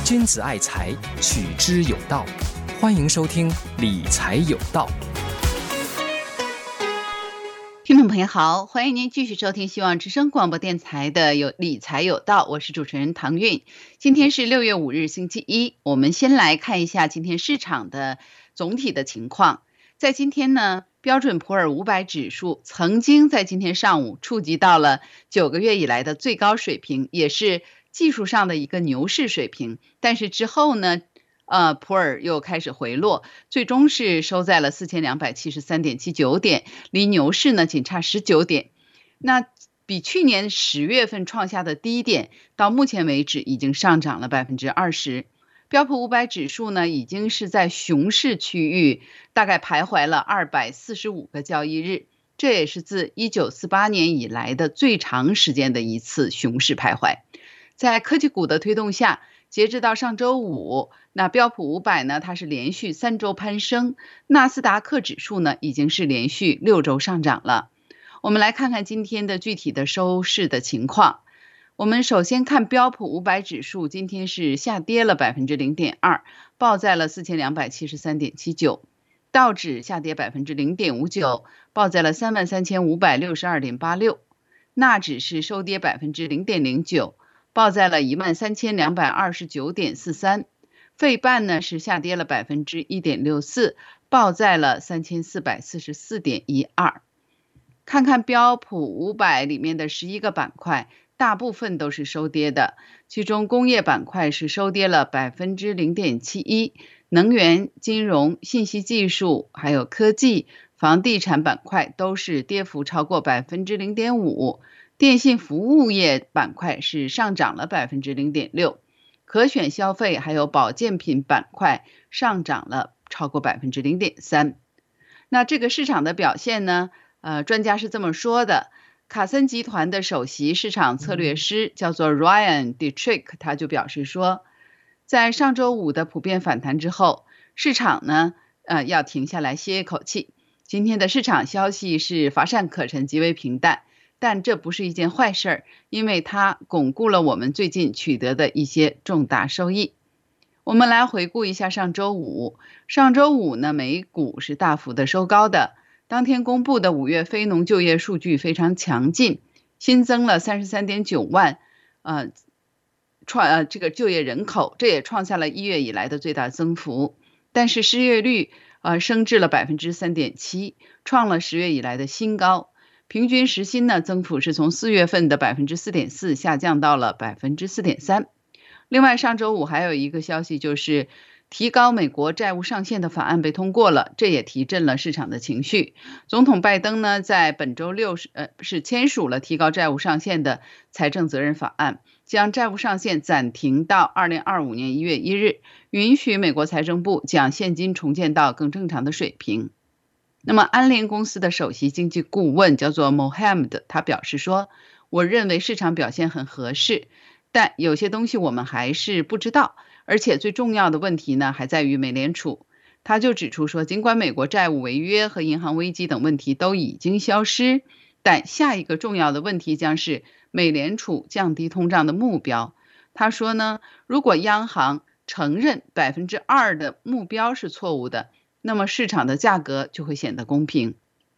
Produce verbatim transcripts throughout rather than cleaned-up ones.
君子爱财，取之有道。欢迎收听理财有道。 听众朋友好，欢迎您继续收听希望之声广播电台的有理财有道，我是主持人唐韵。今天是六月五日星期一，我们先来看一下今天市场的总体的情况。在今天呢，标准普尔五百指数曾经在今天上午触及到了九个月以来的最高水平，也是技术上的一个牛市水平，但是之后呢呃，普尔又开始回落，最终是收在了 四千两百七十三点七九 点，离牛市呢仅差十九点。那比去年十月份创下的低点，到目前为止已经上涨了 百分之二十。标普五百指数呢，已经是在熊市区域大概徘徊了二百四十五个交易日，这也是自一九四八年以来的最长时间的一次熊市徘徊。在科技股的推动下，截止到上周五，那标普五百呢，它是连续三周攀升，纳斯达克指数呢，已经是连续六周上涨了。我们来看看今天的具体的收市的情况。我们首先看标普五百指数，今天是下跌了 百分之零点二， 报在了 四千两百七十三点七九。道指下跌 百分之零点五九， 报在了 三万三千五百六十二点八六。纳指是收跌 百分之零点零九，报在了 一万三千两百二十九点四三。费半呢是下跌了 百分之一点六四， 报在了 三千四百四十四点一二。看看标普五百里面的十一个板块，大部分都是收跌的，其中工业板块是收跌了 百分之零点七一， 能源、金融、信息技术还有科技、房地产板块都是跌幅超过 百分之零点五，电信服务业板块是上涨了 百分之零点六， 可选消费还有保健品板块上涨了超过 百分之零点三。 那这个市场的表现呢，呃，专家是这么说的，卡森集团的首席市场策略师叫做 Ryan Detrick， 他就表示说，在上周五的普遍反弹之后，市场呢呃，要停下来歇一口气。今天的市场消息是乏善可陈，极为平淡，但这不是一件坏事，因为它巩固了我们最近取得的一些重大收益。我们来回顾一下上周五，上周五呢，美股是大幅的收高的，当天公布的五月非农就业数据非常强劲，新增了 三十三点九万呃创呃这个就业人口，这也创下了一月以来的最大增幅。但是失业率呃升至了 百分之三点七， 创了十月以来的新高。平均时薪呢，增幅是从四月份的 百分之四点四 下降到了 百分之四点三。 另外上周五还有一个消息，就是提高美国债务上限的法案被通过了，这也提振了市场的情绪。总统拜登呢，在本周六是呃是签署了提高债务上限的财政责任法案，将债务上限暂停到二零二五年一月一日，允许美国财政部将现金重建到更正常的水平。那么安联公司的首席经济顾问叫做 Mohammed， 他表示说，我认为市场表现很合适，但有些东西我们还是不知道，而且最重要的问题呢还在于美联储。他就指出说，尽管美国债务违约和银行危机等问题都已经消失，但下一个重要的问题将是美联储降低通胀的目标。他说呢，如果央行承认 百分之二 的目标是错误的，那么市场的价格就会显得公平。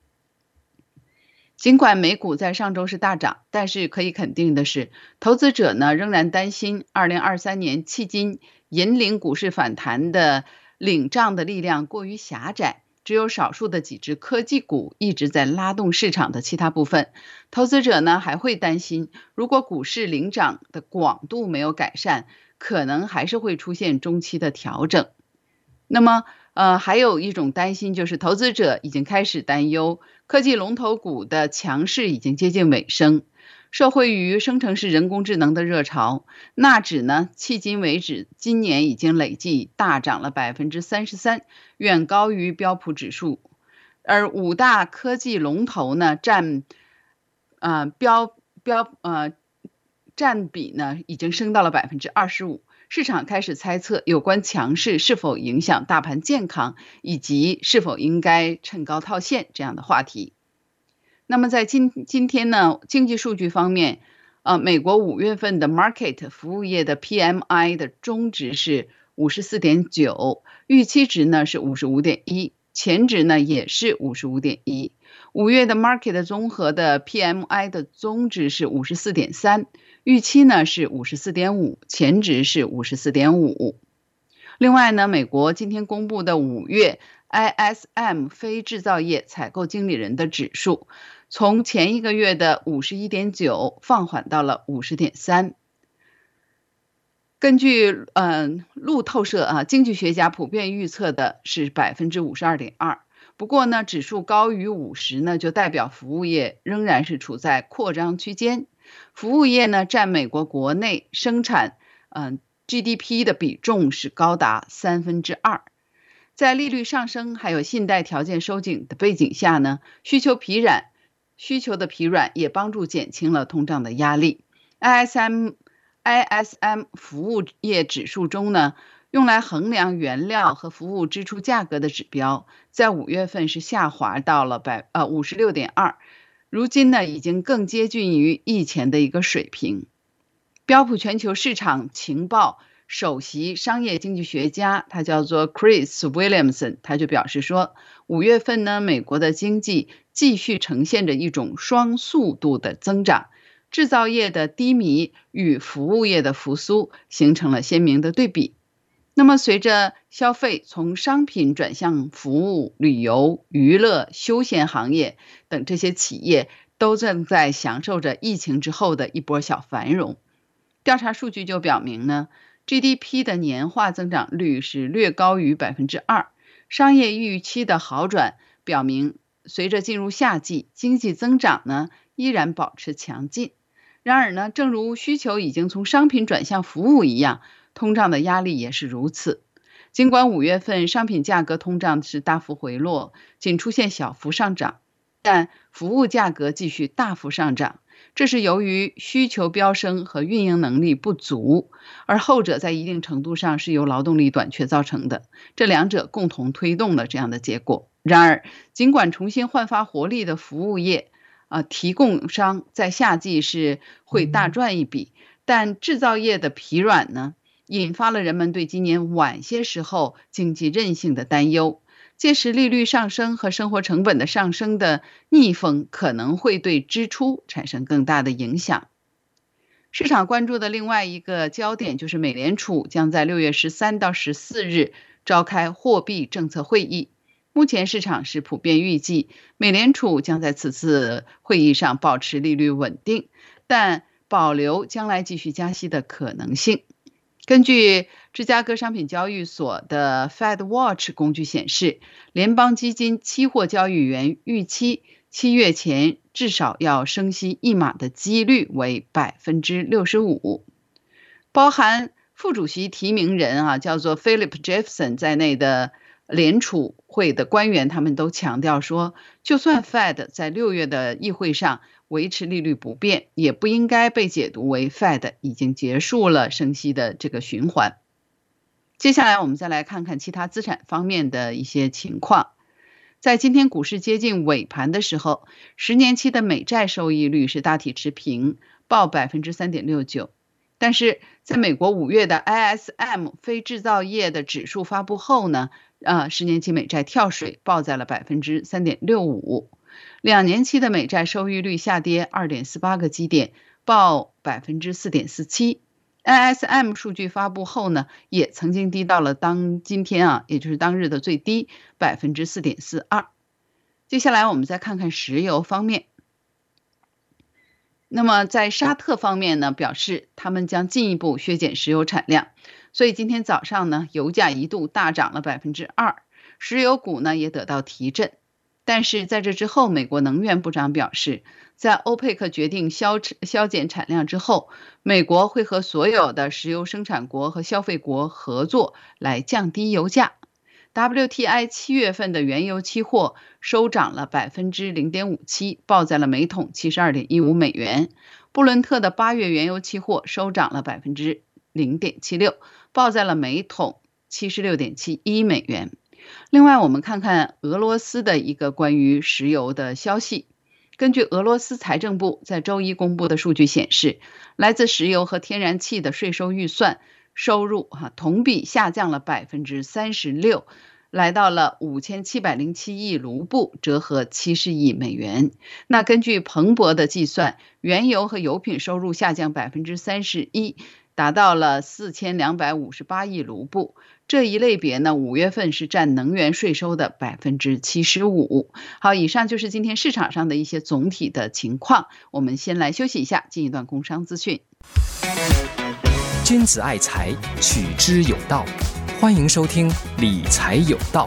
尽管美股在上周是大涨，但是可以肯定的是，投资者呢仍然担心二零二三年迄今引领股市反弹的领涨的力量过于狭窄，只有少数的几只科技股一直在拉动市场的其他部分。投资者呢还会担心，如果股市领涨的广度没有改善，可能还是会出现中期的调整。那么呃，还有一种担心就是投资者已经开始担忧，科技龙头股的强势已经接近尾声。受惠于生成式人工智能的热潮，纳指呢迄今为止今年已经累计大涨了 百分之三十三， 远高于标普指数。而五大科技龙头呢占呃标标呃占比呢已经升到了 百分之二十五。市场开始猜测有关强势是否影响大盘健康，以及是否应该趁高套现这样的话题。那么在今今天呢，经济数据方面， 呃，美国五月份的 market 服务业的 P M I 的中值是 五十四点九， 预期值呢是 五十五点一， 前值呢也是 五十五点一。 五月的 market 综合的 P M I 的中值是 五十四点三， 预期呢是 五十四点五， 前值是 五十四点五。 另外呢，美国今天公布的五月 I S M 非制造业采购经理人的指数，从前一个月的 五十一点九 放缓到了 五十点三。根据呃路透社啊，经济学家普遍预测的是 百分之五十二点二。 不过呢，指数高于五十呢，就代表服务业仍然是处在扩张区间。服务业呢，占美国国内生产嗯、呃、G D P 的比重是高达三分之二。在利率上升还有信贷条件收紧的背景下呢，需求疲软，需求的疲软也帮助减轻了通胀的压力。I S M I S M 服务业指数中呢，用来衡量原料和服务支出价格的指标，在五月份是下滑到了百呃五十六点二，如今呢已经更接近于疫前的一个水平。标普全球市场情报首席商业经济学家，他叫做 Chris Williamson， 他就表示说，五月份呢，美国的经济继续呈现着一种双速度的增长。制造业的低迷与服务业的复苏形成了鲜明的对比。那么随着消费从商品转向服务、旅游、娱乐、休闲行业等，这些企业都正在享受着疫情之后的一波小繁荣。调查数据就表明呢， G D P 的年化增长率是略高于 百分之二， 商业预期的好转表明，随着进入夏季，经济增长呢依然保持强劲。然而呢，正如需求已经从商品转向服务一样，通胀的压力也是如此。尽管五月份商品价格通胀是大幅回落，仅出现小幅上涨，但服务价格继续大幅上涨，这是由于需求飙升和运营能力不足，而后者在一定程度上是由劳动力短缺造成的，这两者共同推动了这样的结果。然而，尽管重新焕发活力的服务业啊，提供商在夏季是会大赚一笔，但制造业的疲软呢，引发了人们对今年晚些时候经济韧性的担忧。届时利率上升和生活成本的上升的逆风可能会对支出产生更大的影响。市场关注的另外一个焦点就是美联储将在六月十三到十四日召开货币政策会议。目前市场是普遍预计美联储将在此次会议上保持利率稳定，但保留将来继续加息的可能性。根据芝加哥商品交易所的 Fed Watch 工具显示，联邦基金期货交易员预期七月前至少要升息一码的几率为 百分之六十五。 包含副主席提名人啊，叫做 Philip Jefferson 在内的联储会的官员，他们都强调说，就算 Fed 在六月的议会上维持利率不变，也不应该被解读为 Fed 已经结束了升息的这个循环。接下来我们再来看看其他资产方面的一些情况。在今天股市接近尾盘的时候，十年期的美债收益率是大体持平，报 百分之三点六九。但是在美国五月的 I S M 非制造业的指数发布后呢，呃，十年期美债跳水报在了 百分之三点六五。两年期的美债收益率下跌 二点四八个基点，报 百分之四点四七。I S M 数据发布后呢，也曾经低到了当今天啊，也就是当日的最低 百分之四点四二。接下来我们再看看石油方面。那么在沙特方面呢，表示他们将进一步削减石油产量，所以今天早上呢，油价一度大涨了 百分之二， 石油股呢也得到提振。但是在这之后，美国能源部长表示，在欧佩克决定削削减产量之后，美国会和所有的石油生产国和消费国合作来降低油价。W T I 七月份的原油期货收涨了 百分之零点五七， 报在了每桶 七十二点一五美元。布伦特的八月原油期货收涨了 百分之零点七六， 报在了每桶 七十六点七一美元。另外我们看看俄罗斯的一个关于石油的消息。 根据俄罗斯财政部在周一公布的数据显示，来自石油和天然气的税收预算收入哈同比下降了百分之三十六，来到了五千七百零七亿卢布，折合七十亿美元。那根据彭博的计算，原油和油品收入下降百分之三十一，达到了四千两百五十八亿卢布。这一类别呢，五月份是占能源税收的百分之七十五。好，以上就是今天市场上的一些总体的情况。我们先来休息一下，进一段工商资讯。 君子爱财，取之有道。欢迎收听理财有道。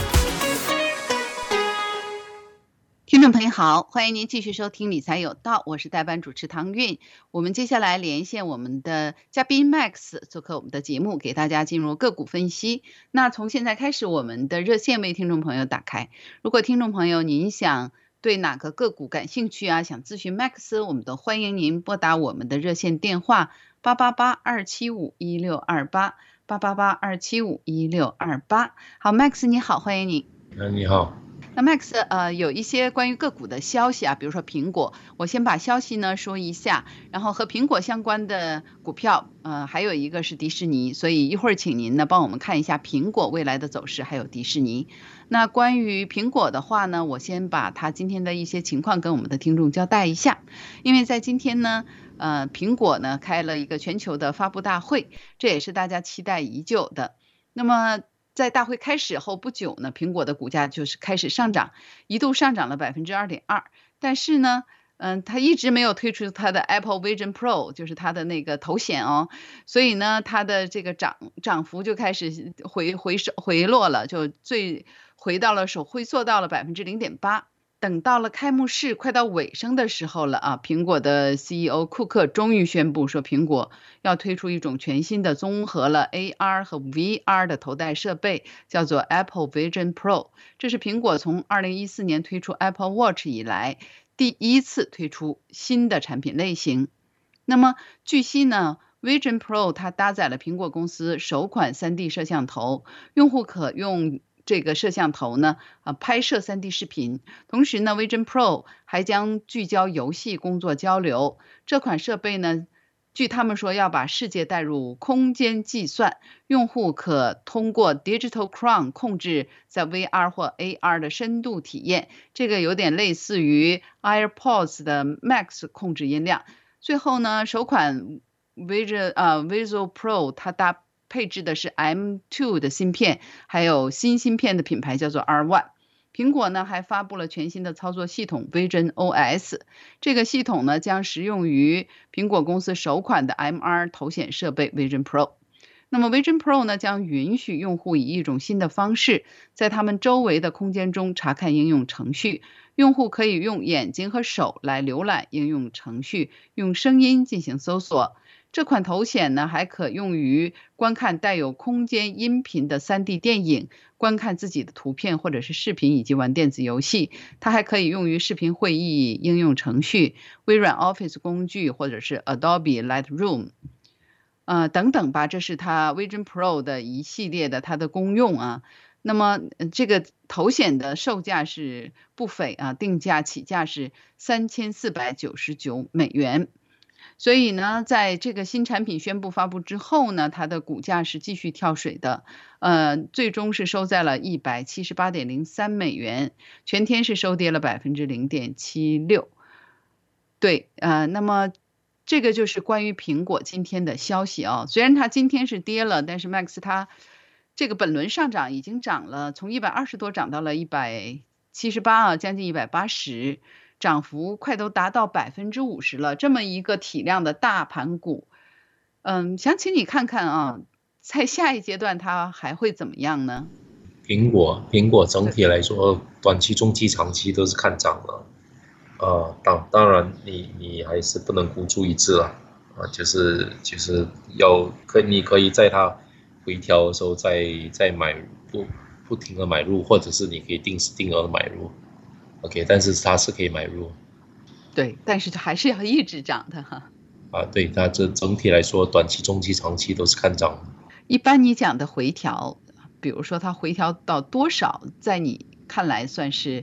听众朋友好，欢迎您继续收听理财有道，我是代班主持唐韵。我们接下来连线我们的嘉宾 Max 做客我们的节目，给大家进入个股分析。那从现在开始，我们的热线为听众朋友打开。如果听众朋友您想对哪个个股感兴趣啊，想咨询 Max， 我们都欢迎您拨打我们的热线电话八八八二七五一六二八八八八二七五一六二八。好 ，Max 你好，欢迎你。 嗯，你好。 那 Max 呃有一些关于个股的消息啊，比如说苹果，我先把消息呢说一下，然后和苹果相关的股票，呃还有一个是迪士尼，所以一会儿请您呢帮我们看一下苹果未来的走势，还有迪士尼。那关于苹果的话呢，我先把它今天的一些情况跟我们的听众交代一下，因为在今天呢，呃苹果呢开了一个全球的发布大会，这也是大家期待已久的。那么在大会开始后不久呢，苹果的股价就是开始上涨，一度上涨了 百分之二点二， 但是呢嗯，它一直没有推出它的 Apple Vision Pro， 就是它的那个头显哦，所以呢它的这个涨涨幅就开始回回回落了，就最回到了手回缩到了 百分之零点八。等到了开幕式快到尾声的时候了啊，苹果的 C E O 库克终于宣布说，苹果要推出一种全新的综合了 A R 和 V R 的头戴设备，叫做 Apple Vision Pro。这是苹果从二零一四年推出 Apple Watch 以来第一次推出新的产品类型。那么据悉呢，Vision Pro 它搭载了苹果公司首款 三 D 摄像头，用户可用这个摄像头呢，呃，拍摄 三 D 视频。同时呢 Vision Pro 还将聚焦游戏、工作交流。这款设备呢，据他们说要把世界带入空间计算，用户可通过 Digital Crown 控制在 V R 或 A R 的深度体验，这个有点类似于 AirPods 的 Max 控制音量。最后呢，首款 Vision 呃 Visual Pro 它搭配置的是 M 二 的芯片，还有新芯片的品牌叫做 R 一。苹果呢还发布了全新的操作系统 Vision O S， 这个系统呢将适用于苹果公司首款的 M R 头显设备 Vision Pro。那么 Vision Pro 呢将允许用户以一种新的方式，在他们周围的空间中查看应用程序。用户可以用眼睛和手来浏览应用程序，用声音进行搜索。这款头显呢还可用于观看带有空间音频的 三 D 电影，观看自己的图片或者是视频，以及玩电子游戏。它还可以用于视频会议应用程序、微软 Office 工具或者是 Adobe Lightroom 呃等等吧，这是它 Vision Pro 的一系列的它的功用啊。那么这个头显的售价是不菲啊，定价起价是三千四百九十九美元。所以呢，在这个新产品宣布发布之后呢，它的股价是继续跳水的，呃，最终是收在了 一百七十八点零三美元，全天是收跌了 百分之零点七六。对，呃，那么这个就是关于苹果今天的消息啊。虽然它今天是跌了，但是 Max 它这个本轮上涨已经涨了，从一百二十多涨到了一百七十八啊，将近一百八十。涨幅快都达到 百分之五十 了，这么一个体量的大盘股，嗯，想请你看看啊，在下一阶段它还会怎么样呢？ 苹果，苹果整体来说，短期、中期、长期都是看涨的，呃，当当然你你还是不能孤注一掷了，啊，就是就是要可你可以在它回调的时候再再买不不停的买入，或者是你可以定时定额的买入。OK， 但是它是可以买入， 对，但是还是要一直涨的哈。 啊，对，它这整体来说，短期、中期、长期都是看涨的。 一般你讲的回调，比如说它回调到多少，在你看来算是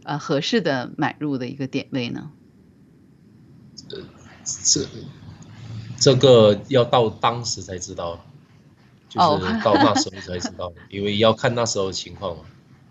呃合适的买入的一个点位呢？ 这这个要到当时才知道，就是到那时候才知道，因为要看那时候的情况嘛。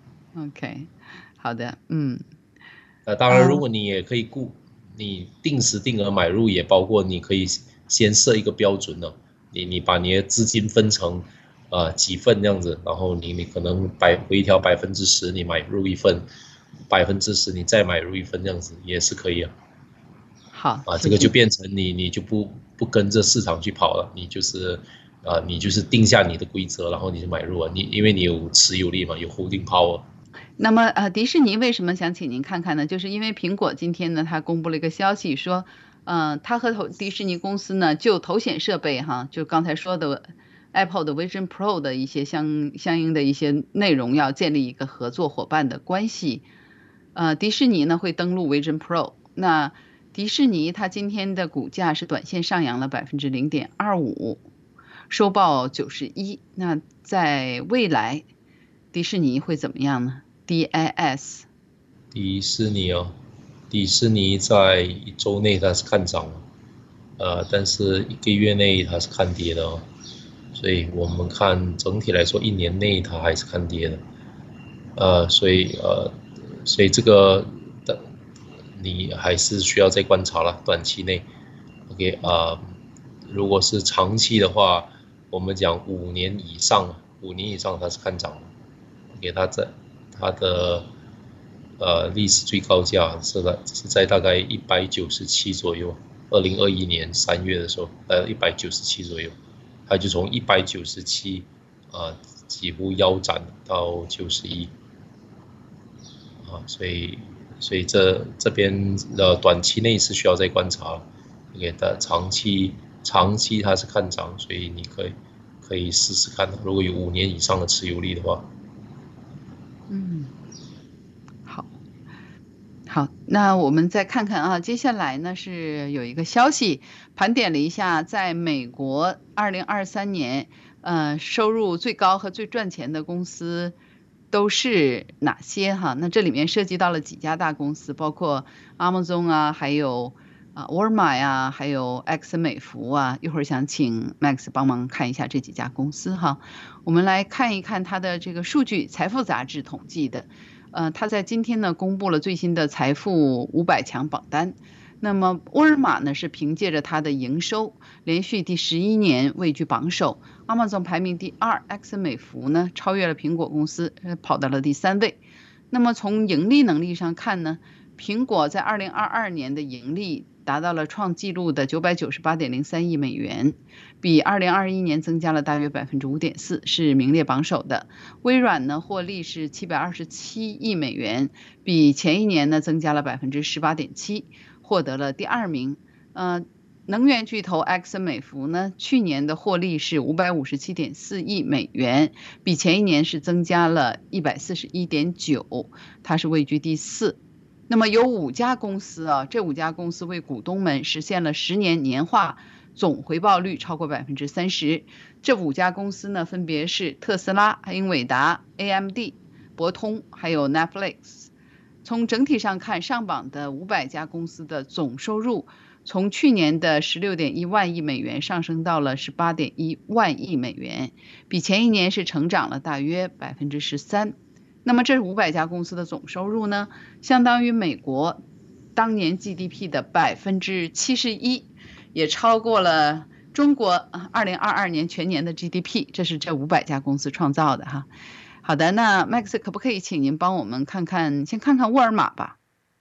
OK， 好的，嗯。 呃，当然，如果你也可以顾，你定时定额买入，也包括你可以先设一个标准呢。你你把你的资金分成呃几份这样子，然后你你可能百回调百分之十，你买入一份，百分之十你再买入一份这样子也是可以啊。 好啊，这个就变成你你就不不跟着市场去跑了，你就是啊、呃、你就是定下你的规则，然后你就买入啊，你因为你有持有力嘛，有 holding power。 那么呃，迪士尼为什么想请您看看呢？就是因为苹果今天呢，它公布了一个消息说，呃，它和头迪士尼公司呢，就头显设备哈，就刚才说的 Apple 的 Vision Pro 的一些相相应的一些内容，要建立一个合作伙伴的关系。呃，迪士尼呢会登陆 Vision Pro， 那迪士尼它今天的股价是短线上扬了百分之零点二五，收报九十一。那在未来，迪士尼会怎么样呢？D I S， 迪士尼哦，迪士尼在一周内它是看涨，呃，但是一个月内它是看跌的哦，所以我们看整体来说一年内它还是看跌的，呃，所以呃，所以这个的你还是需要再观察了，短期内 ，OK 啊、呃，如果是长期的话，我们讲五年以上，五年以上它是看涨的，OK 它在。它的呃历史最高价是在是在大概一百九十七左右，二零二一年三月的时候，呃一百九十七左右，它就从一百九十七啊几乎腰斩到九十一，啊，所以所以这这边的短期内是需要再观察，给的长期长期它是看涨，所以你可以可以试试看，如果有五年以上的持有力的话。 嗯，好，好，那我们再看看啊，接下来呢是有一个消息，盘点了一下，在美国二零二三年，呃，收入最高和最赚钱的公司都是哪些哈？那这里面涉及到了几家大公司，包括 Amazon 啊，还有啊沃尔玛呀，还有埃克森美孚啊。一会儿想请 Max 帮忙看一下这几家公司哈。我们来看一看它的这个数据，财富杂志统计的。呃，它在今天呢公布了最新的财富五百强榜单。那么沃尔玛呢是凭借着它的营收，连续第十一年位居榜首。Amazon 排名第二，埃克森美孚呢超越了苹果公司，跑到了第三位。那么从盈利能力上看呢，苹果在二零二二年的盈利达到了创纪录的九百九十八点零三亿美元，比二零二一年增加了大约百分之五点四，是名列榜首的。微软呢获利是七百二十七亿美元，比前一年呢增加了百分之十八点七，获得了第二名。呃，能源巨头埃克森美孚呢，去年的获利是五百五十七点四亿美元，比前一年是增加了一百四十一点九，它是位居第四。那么有五家公司啊，这五家公司为股东们实现了十年年化总回报率超过百分之三十。这五家公司呢，分别是特斯拉、英伟达、A M D、博通，还有 Netflix。从整体上看，上榜的五百家公司的总收入从去年的十六点一万亿美元上升到了十八点一万亿美元，比前一年是成长了大约百分之十三。那么这五百家公司的总收入呢，相当于美国当年 G D P 的百分之七十一，也超过了中国二零二二年全年的 G D P， 这是这五百家公司创造的哈。好的，那 Max 可不可以请您帮我们看看，先看看沃尔玛吧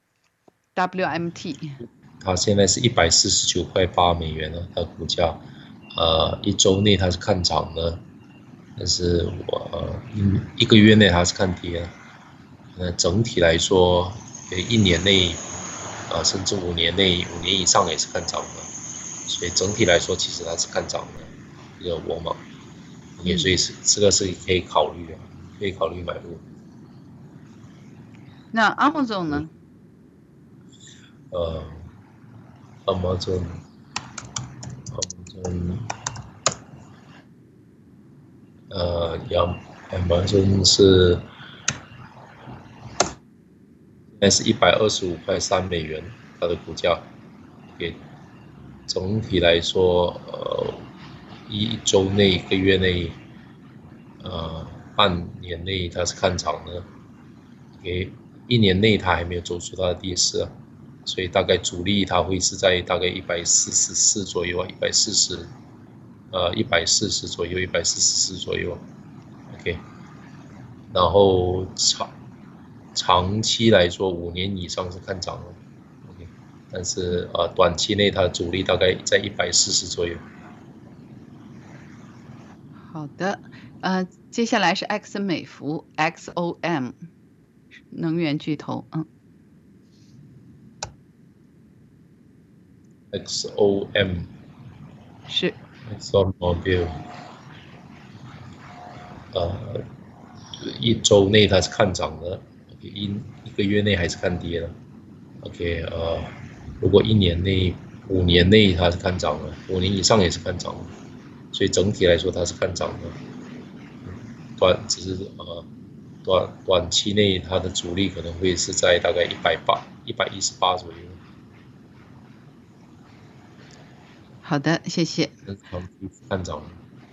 ，W M T。 它现在是一百四十九块八美元了，它的股价，呃，一周内它是看涨的。但是我呃一个月内它是看跌，那整体来说，一年内，呃甚至五年内五年以上也是看涨的，所以整体来说其实它是看涨的，这个沃尔玛，也所以是这个是可以考虑的，可以考虑买入。 那 Amazon 呢？ 呃 ，Amazon，Amazon。呃，Amazon 是那是一百二十五块三美元，它的股价。给总体来说，呃，一周内、一个月内，呃，半年内它是看涨的，给一年内它还没有走出它的跌势啊，所以大概主力它会是在大概一百四十四左右啊，一百四十，呃，一百四十左右，一百四十四左右 ，OK， 然后长长期来说，五年以上是看涨的。但是呃，短期内它的主力大概在一百四十左右。 好的，呃，接下来是埃克森美孚 X O M 能源巨头，嗯 ，X O M 是 ExxonMobil， 呃，一周内它是看涨的，一一个月内还是看跌的。OK， 呃。如果一年内、五年内它是看涨的，五年以上也是看涨的，所以整体来说它是看涨的。短只是呃短短期内它的主力可能会是在大概一百八、一百一十八左右。 好的，谢谢。 长期看涨。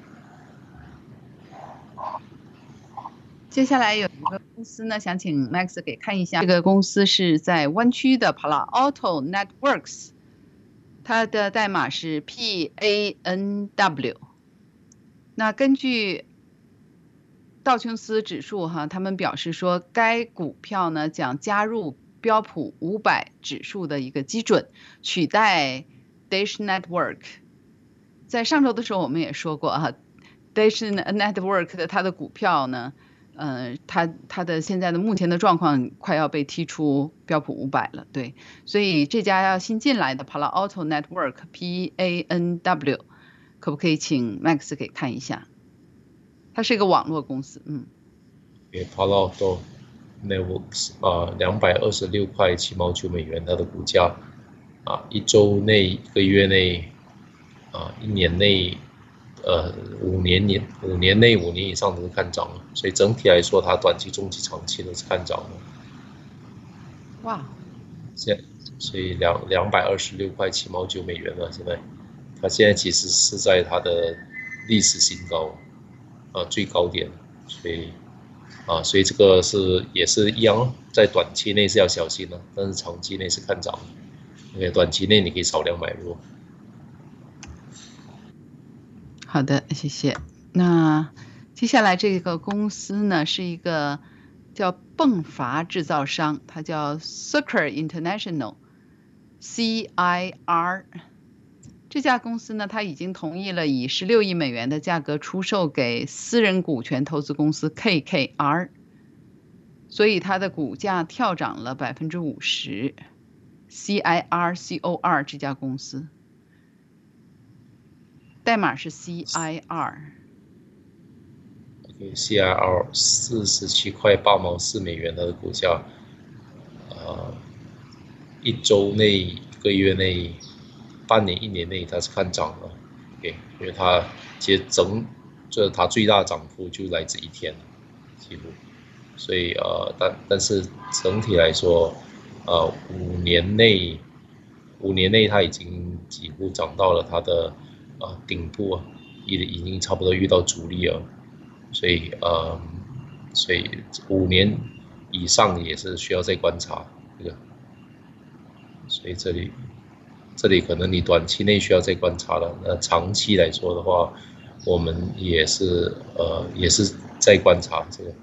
接下来有一个公司呢，想请 Max 给看一下。这个公司是在湾区的 Palo Alto Networks， 它的代码是 P A N W。那根据道琼斯指数哈，他们表示说，该股票呢将加入标普五百指数的一个基准，取代 Dish Network。在上周的时候我们也说过啊 ，Dish Network 的它的股票呢。呃，它它的现在的目前的状况快要被踢出标普五百了，对，所以这家要新进来的 Palo Alto Network P A N W， 可不可以请 Max 给看一下？它是一个网络公司，嗯。 给 Palo Alto Networks 啊，两百二十六块七毛九美元，它的股价啊，一周内、一个月内啊，一年内。呃，五年年五年内五年以上都是看涨的，所以整体来说，它短期、中期、长期都是看涨的。 哇！ 现所以两两百二十六块七毛九美元了，现在它现在其实是在它的历史新高，啊最高点，所以啊所以这个是也是一样，在短期内是要小心的，但是长期内是看涨的。因为短期内你可以少量买入。 好的，谢谢。那接下来这个公司呢，是一个叫迸发制造商，它叫 Circuit International C I R。这家公司呢，它已经同意了以十六亿美元的价格出售给私人股权投资公司 K K R， 所以它的股价跳涨了百分之五十。C I R C O R 这家公司。代码是 C I R。OK，C I R 四十七块八毛四美元的股价，呃，一周内、一个月内、半年、一年内它是看涨了。OK， 因为它其实整，就是它最大的涨幅就来自一天，几乎。所以呃，但但是整体来说，呃，五年内，五年内它已经几乎涨到了它的。啊，顶部啊，已已经差不多遇到阻力了，所以呃，所以五年以上也是需要再观察这个，所以这里这里可能你短期内需要再观察了，那长期来说的话，我们也是呃也是在观察这个。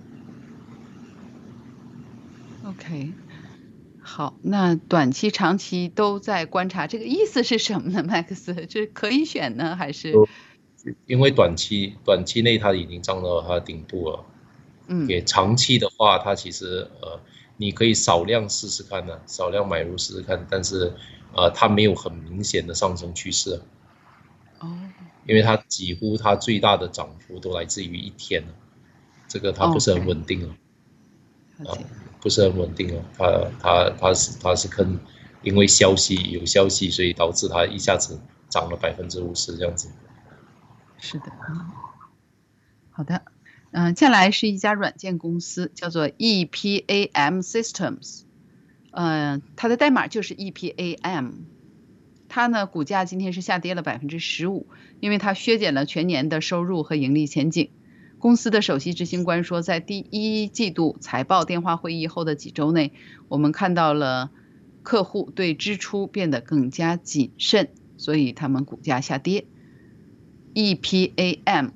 OK。好，那短期、长期都在观察，这个意思是什么呢 ？Max， 这可以选呢，还是？ 因为短期短期内它已经涨到它的顶部了，嗯，给长期的话，它其实呃，你可以少量试试看呢、啊，少量买入试试看，但是呃，它没有很明显的上升趋势。 哦。 因为它几乎它最大的涨幅都来自于一天，这个它不是很稳定了。 哦啊，不是很稳定哦，它它它是它是跟因为消息有消息，所以导致它一下子涨了百分之五十这样子。 是的，好的，嗯、呃，接下来是一家软件公司，叫做 E P A M Systems， 呃，它的代码就是 E P A M。它呢，股价今天是下跌了百分之十五，因为它削减了全年的收入和盈利前景。公司的首席执行官说，在第一季度财报电话会议后的几周内，我们看到了客户对支出变得更加谨慎，所以他们股价下跌。E P A M。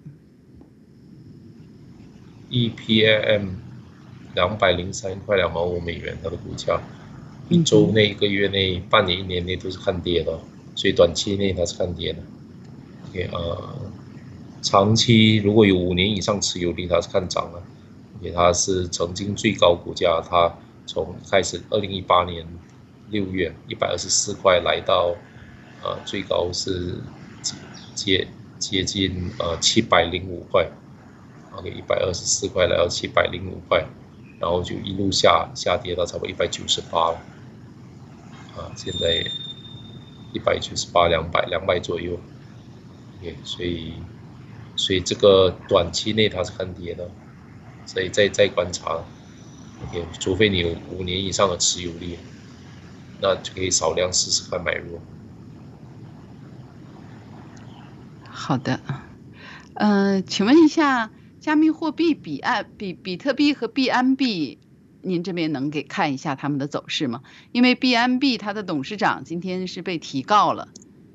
E P A M 两百零三块两毛五美元，它的股价一周内、一个月内、半年、一年内都是看跌的，所以短期内它是看跌的。OK， 呃，长期如果有五年以上持有率，它是看涨的。OK， 它是曾经最高股价，它从开始二零一八年六月一百二十四块来到呃最高是接接近呃七百零五块。OK， 一百二十四块来到七百零五块，然后就一路下下跌到差不多一百九十八了，啊，现在一百九十八、两百、两百左右。OK， 所以所以这个短期内它是看跌的，所以再再观察。OK， 除非你有五年以上的持有率，那就可以少量试试看买入。 好的，嗯、呃，请问一下。加密货币比安比比特币和币安币，您这边能给看一下他们的走势吗？因为币安币它的董事长今天是被提告了。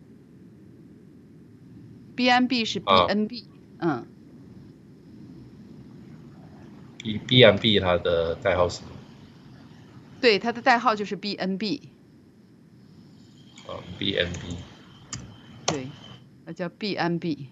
币安币是 B N B，、啊、嗯。 币币安币它的代号是什么？ 对，它的代号就是 B N B。 啊 ，B N B。 对，那叫币安币。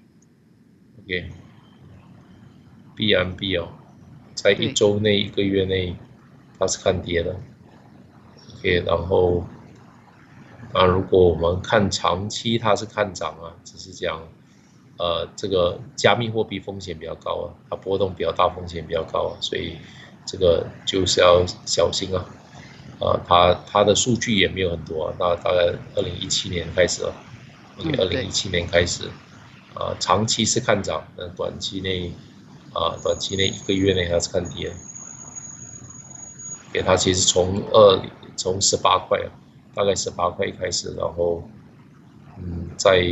OK。B N B 哦，在一周内、一个月内，它是看跌的。OK， 然后，啊，如果我们看长期，它是看涨啊，只是讲，呃，这个加密货币风险比较高啊，它波动比较大，风险比较高啊，所以这个就是要小心啊。啊，它它的数据也没有很多啊，那大概二零一七年开始了 ，OK， 二零一七年开始，啊，长期是看涨，但短期内。啊，短期内一个月内它是看跌，给它其实从二从十八块啊，大概十八块开始，然后嗯，在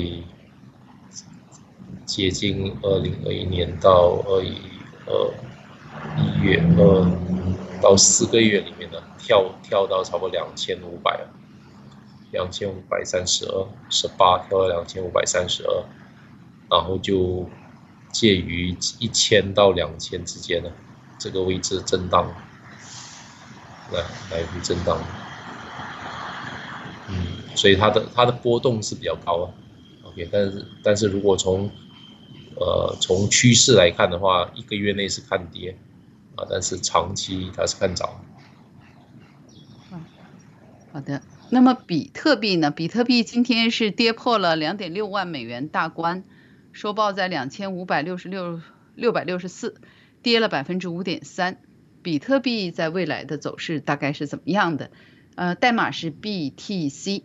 接近二零二一年到二一二一月二到四个月里面呢，跳跳到差不多两千五百啊，两千五百三十二，十八跳到两千五百三十二，然后就。介于一千到两千之间的这个位置震荡，来来回震荡，嗯，所以它的它的波动是比较高啊 ，OK， 但是但是如果从呃从趋势来看的话，一个月内是看跌啊，但是长期它是看涨。 嗯，好的。那么比特币呢？比特币今天是跌破了 两点六万美元大关。收报在两千五百六十六六百六十四，跌了百分之五点三。比特币在未来的走势大概是怎么样的？呃，代码是 B T C。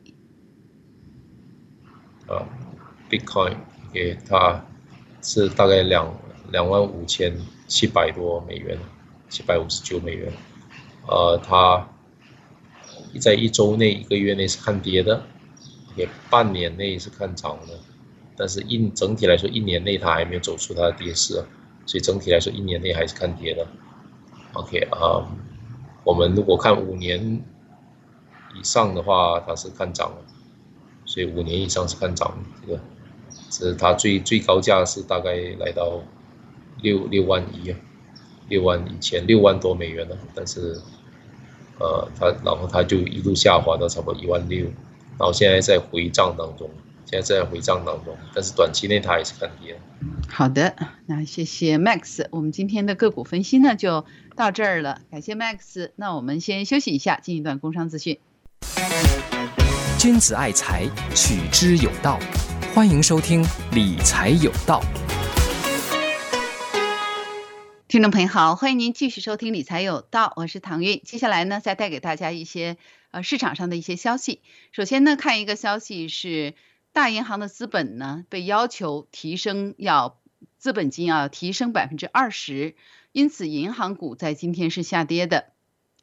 啊 ，Bitcoin 给它是大概两两万五千七百多美元，七百五十九美元。呃，它在一周内、一个月内是看跌的，也半年内是看涨的。但是一整体来说，一年内它还没有走出它的跌势，所以整体来说一年内还是看跌的。OK 啊、um, ，我们如果看五年以上的话，它是看涨的，所以五年以上是看涨的。这个是它最最高价是大概来到六六万一啊，六万以前六万多美元了，但是呃它然后它就一路下滑到差不多一万六，然后现在在回涨当中。现在在回涨当中，但是短期内它还是看跌。 好的，那谢谢 Max， 我们今天的个股分析呢就到这儿了，感谢 Max。那我们先休息一下，进一段工商资讯。 君子爱财，取之有道。欢迎收听理财有道。 听众朋友好，欢迎您继续收听理财有道，我是唐韵。接下来呢，再带给大家一些呃市场上的一些消息。首先呢，看一个消息是。大银行的资本呢被要求提升，要资本金要提升百分之二十，因此银行股在今天是下跌的。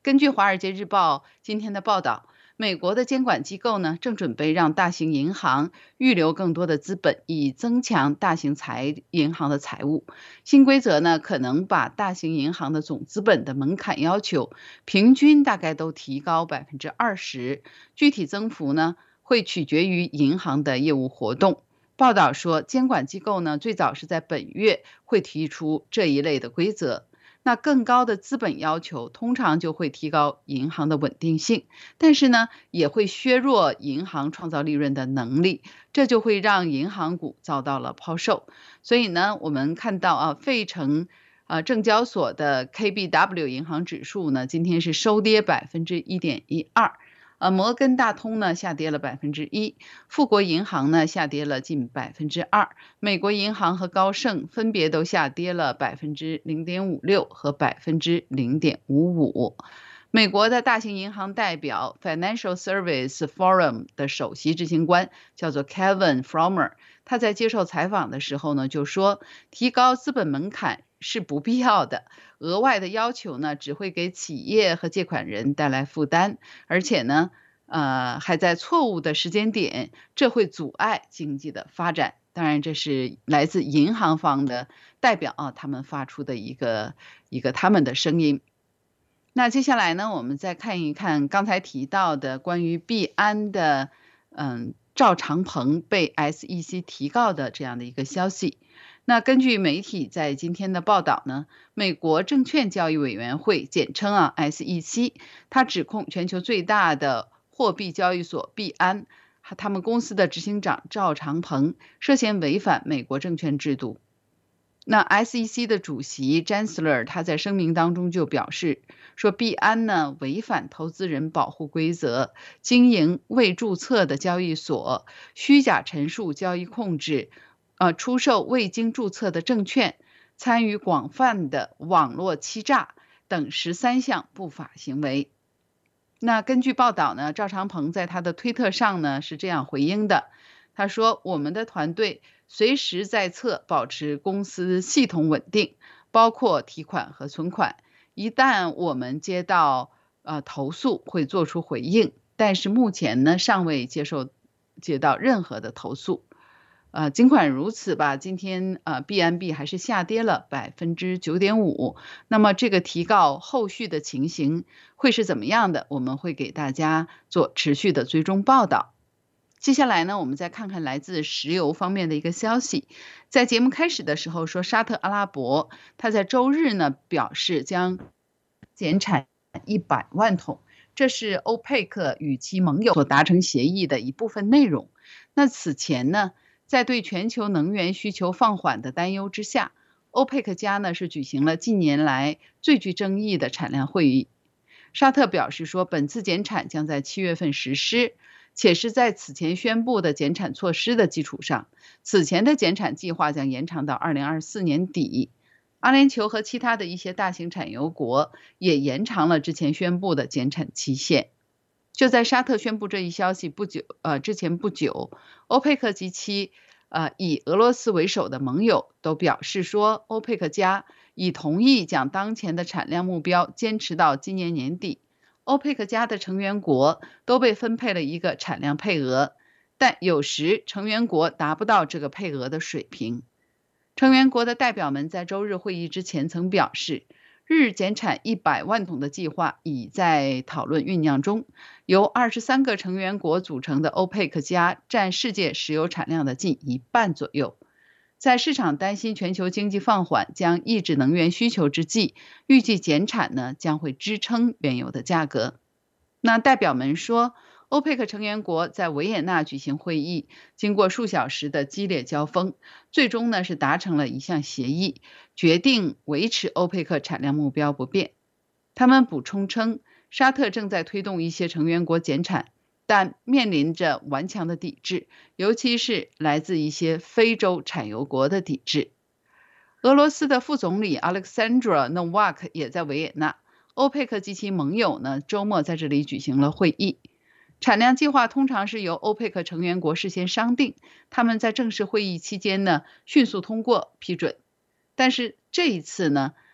根据《华尔街日报》今天的报道，美国的监管机构呢，正准备让大型银行预留更多的资本，以增强大型财银行的财务。新规则呢，可能把大型银行的总资本的门槛要求平均大概都提高百分之二十，具体增幅呢，会取决于银行的业务活动。报道说，监管机构呢，最早是在本月会提出这一类的规则。那更高的资本要求通常就会提高银行的稳定性，但是呢，也会削弱银行创造利润的能力，这就会让银行股遭到了抛售。所以呢，我们看到啊，费城啊证交所的 K B W 银行指数呢，今天是收跌百分之一点一二。呃，摩根大通呢下跌了百分之一，富国银行呢下跌了近百分之二，美国银行和高盛分别都下跌了百分之零点五六和百分之零点五五。美国的大型银行代表 Financial Service Forum 的首席执行官叫做 Kevin Fromer， 他在接受采访的时候呢就说，提高资本门槛是不必要的，额外的要求呢只会给企业和借款人带来负担，而且呢呃还在错误的时间点，这会阻碍经济的发展。当然这是来自银行方的代表啊，他们发出的一个一个他们的声音。那接下来呢，我们再看一看刚才提到的关于币安的嗯赵长鹏被 S E C 提告的这样的一个消息。那根据媒体在今天的报道呢，美国证券交易委员会简称啊 S E C， 它指控全球最大的货币交易所币安，他们公司的执行长赵长鹏涉嫌违反美国证券制度。那 S E C 的主席 Gensler 他在声明当中就表示说，币安呢违反投资人保护规则，经营未注册的交易所，虚假陈述交易控制，呃，出售未经注册的证券，参与广泛的网络欺诈等十三项不法行为。那根据报道呢，赵长鹏在他的推特上呢是这样回应的，他说，我们的团队随时在侧保持公司系统稳定，包括提款和存款。一旦我们接到呃投诉，会做出回应，但是目前呢尚未接受接到任何的投诉。呃，尽管如此吧，今天呃 B N B 还是下跌了百分之九点五。那么这个提告后续的情形会是怎么样的？我们会给大家做持续的追踪报道。接下来呢，我们再看看来自石油方面的一个消息。在节目开始的时候说，沙特阿拉伯他在周日呢表示将减产一百万桶，这是欧佩克与其盟友所达成协议的一部分内容。那此前呢，在对全球能源需求放缓的担忧之下，欧佩克加呢是举行了近年来最具争议的产量会议。沙特表示说，本次减产将在七月份实施，且是在此前宣布的减产措施的基础上，此前的减产计划将延长到二零二四年底。阿联酋和其他的一些大型产油国也延长了之前宣布的减产期限。就在沙特宣布这一消息不久，呃，之前不久，欧佩克及其呃以俄罗斯为首的盟友都表示说，欧佩克加已同意将当前的产量目标坚持到今年年底。欧佩克加的成员国都被分配了一个产量配额，但有时成员国达不到这个配额的水平。成员国的代表们在周日会议之前曾表示，日减产一百万桶的计划已在讨论酝酿中。由二十三个成员国组成的欧佩克加占世界石油产量的近一半左右。在市场担心全球经济放缓将抑制能源需求之际，预计减产呢将会支撑原油的价格。那代表们说，欧佩克成员国在维也纳举行会议，经过数小时的激烈交锋，最终呢是达成了一项协议，决定维持欧佩克产量目标不变。他们补充称，沙特正在推动一些成员国减产，但面临着顽强的抵制，尤其是来自一些非洲产油国的抵制。俄罗斯的副总理 Alexandra Novak 也在维也纳，欧佩克及其盟友呢周末在这里举行了会议。产量计划通常是由欧佩克成员国事先商定，他们在正式会议期间呢迅速通过批准。但是这一次呢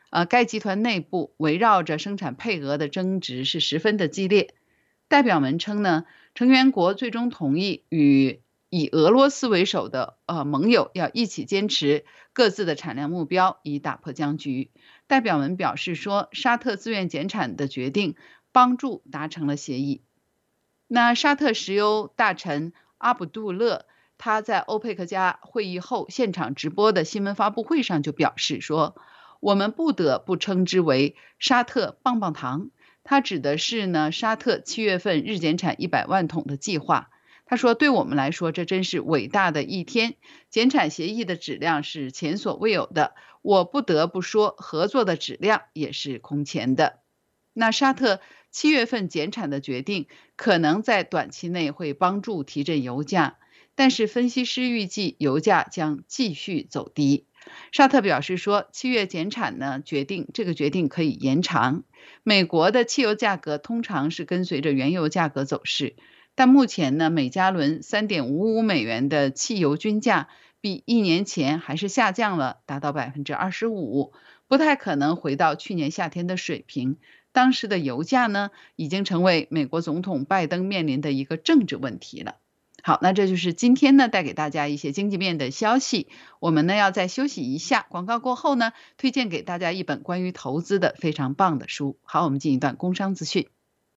呃，该集团内部围绕着生产配额的争执是十分的激烈。代表们称呢，成员国最终同意与以俄罗斯为首的呃盟友要一起坚持各自的产量目标，以打破僵局。代表们表示说，沙特自愿减产的决定帮助达成了协议。那沙特石油大臣阿卜杜勒他在欧佩克加会议后现场直播的新闻发布会上就表示说，我们不得不称之为沙特棒棒糖。他指的是呢沙特七月份日减产一百万桶的计划。他说，对我们来说这真是伟大的一天，减产协议的质量是前所未有的，我不得不说合作的质量也是空前的。那沙特七月份减产的决定可能在短期内会帮助提振油价，但是分析师预计油价将继续走低。沙特表示说，七月减产呢决定这个决定可以延长。美国的汽油价格通常是跟随着原油价格走势，但目前呢每加仑 三点五五美元的汽油均价比一年前还是下降了，达到 百分之二十五， 不太可能回到去年夏天的水平。当时的油价呢已经成为美国总统拜登面临的一个政治问题了。好，那这就是今天呢带给大家一些经济面的消息。我们呢要再休息一下，广告过后呢推荐给大家一本关于投资的非常棒的书。好，我们进一段工商资讯。